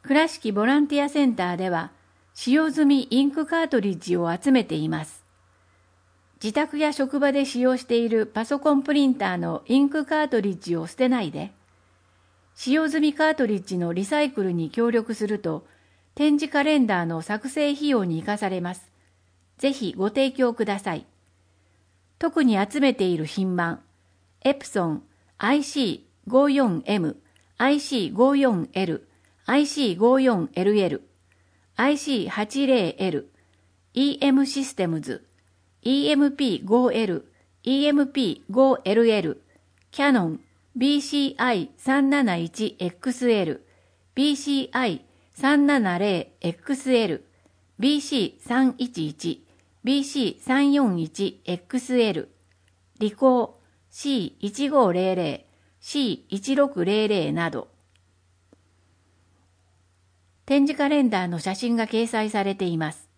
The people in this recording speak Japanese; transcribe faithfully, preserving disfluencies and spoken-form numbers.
倉敷ボランティアセンターでは、使用済みインクカートリッジを集めています。自宅や職場で使用しているパソコンプリンターのインクカートリッジを捨てないで、使用済みカートリッジのリサイクルに協力すると、展示カレンダーの作成費用に生かされます。ぜひご提供ください。特に集めている品番、エプソン アイシーごじゅうよんエム、アイシーごじゅうよんエル、アイシーごじゅうよんエルエル、アイシーはちじゅうエル、イーエム システムズ、イーエムピーごエル、イーエムピーごエルエル、キヤノン ビーシーアイさんなないちエックスエル、ビーシーアイさんななゼロエックスエル、ビーシーさんいちいち、ビーシーさんよんいちエックスエル、リコー シーいちごゼロゼロ、シーいちろくゼロゼロ など。展示カレンダーの写真が掲載されています。